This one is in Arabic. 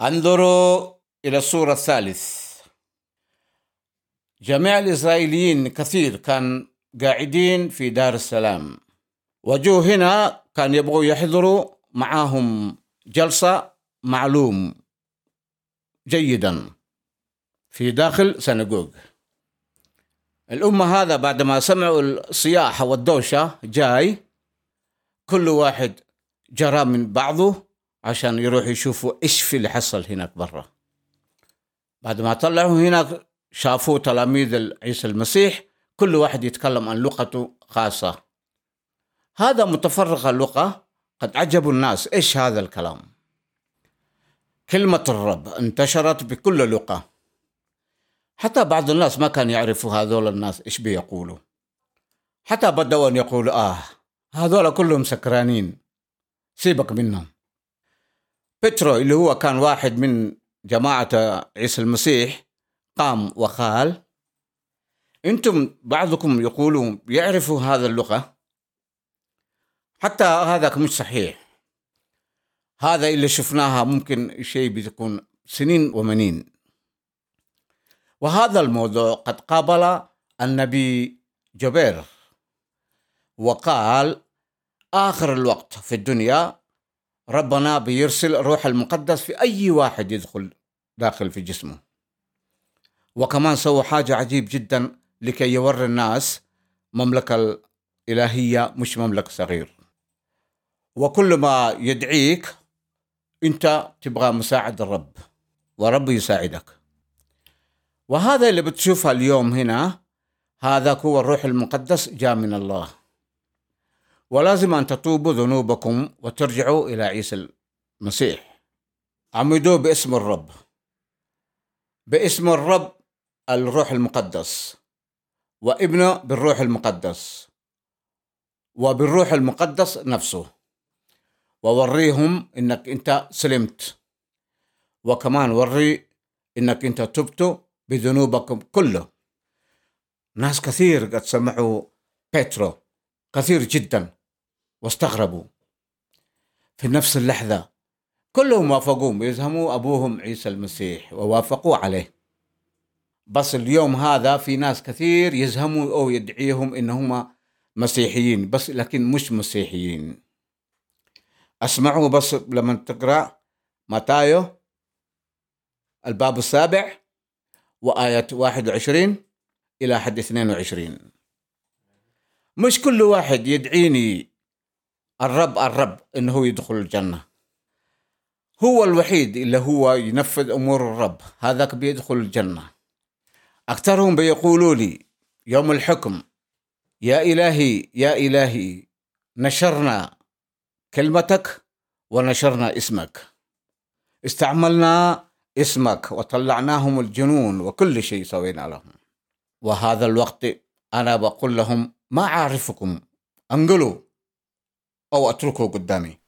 انظروا إلى الصورة الثالث. جميع الإسرائيليين كثير كان قاعدين في دار السلام، وجو هنا كان يبغوا يحضروا معاهم جلسة معلوم جيدا في داخل سنغوغ. الأمة هذا بعد ما سمعوا الصياح والدوشة جاي، كل واحد جرى من بعضه عشان يروح يشوفوا إيش في اللي حصل هناك برا. بعد ما طلعوا هناك شافوا تلاميذ عيسى المسيح كل واحد يتكلم عن لغته خاصة. هذا متفرق اللغة قد عجبوا الناس. إيش هذا الكلام؟ كلمة الرب انتشرت بكل لغة، حتى بعض الناس ما كان يعرفوا هذول الناس إيش بيقولوا، حتى بدأوا أن يقولوا هذول كلهم سكرانين، سيبك منهم. بيترو اللي هو كان واحد من جماعة عيسى المسيح قام وقال: أنتم بعضكم يقولون يعرفوا هذا اللغة، حتى هذا مش صحيح. هذا اللي شفناها ممكن شيء بيكون سنين ومنين. وهذا الموضوع قد قابل النبي جبير وقال: آخر الوقت في الدنيا ربنا بيرسل الروح المقدس في أي واحد يدخل داخل في جسمه. وكمان سوى حاجة عجيب جدا لكي يوري الناس مملكة الإلهية مش مملكة صغير. وكل ما يدعيك أنت تبغى مساعد الرب، ورب يساعدك. وهذا اللي بتشوفها اليوم هنا، هذا هو الروح المقدس جاء من الله. ولازم أن تتوبوا ذنوبكم وترجعوا إلى عيسى المسيح. عمدوا باسم الرب، باسم الرب الروح المقدس، وابنه بالروح المقدس، وبالروح المقدس نفسه، ووريهم إنك أنت سلمت، وكمان وري إنك أنت تبت بذنوبكم كله. ناس كثير قد سمعوا بيترو كثير جدا واستغربوا. في نفس اللحظة كلهم وافقوا يزهموا أبوهم عيسى المسيح ووافقوا عليه. بس اليوم هذا في ناس كثير يزهموا أو يدعيهم إنهم مسيحيين، بس لكن مش مسيحيين. أسمعوا بس لما تقرأ متى الباب 7 وآية 21 إلى حد 22. مش كل واحد يدعيني الرب إنه يدخل الجنة. هو الوحيد اللي هو ينفذ أمور الرب، هذاك بيدخل الجنة. أكثرهم بيقولوا لي يوم الحكم: يا إلهي يا إلهي، نشرنا كلمتك ونشرنا اسمك، استعملنا اسمك وطلعناهم الجنون وكل شيء سوينا لهم. وهذا الوقت أنا بقول لهم: ما أعرفكم، انقلوا أو أتركوا قدامي.